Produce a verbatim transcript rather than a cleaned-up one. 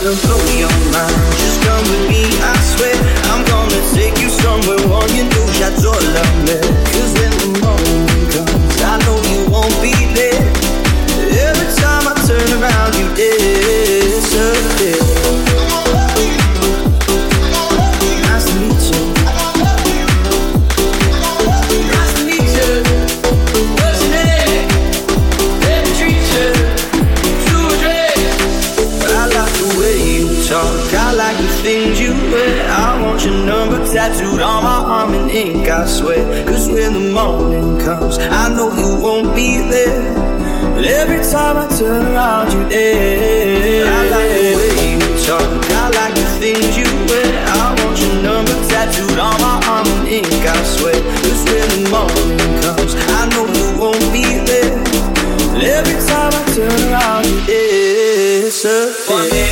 to blow your mind. Just come with me, I swear. I'm gonna take you somewhere warm. You know j'adore la mer. Cause when the morning comes, I know you won't be there. Every time I turn around, you disappear. Nice to meet you. Nice to meet you. What's your name? Let me treat you to a drink. I like the way you talk. I like the things you wear. I want your number tattooed on my arm in ink, I swear. Cause when the morning comes, I know you won't be there. But every time I turn around, you there. I like the way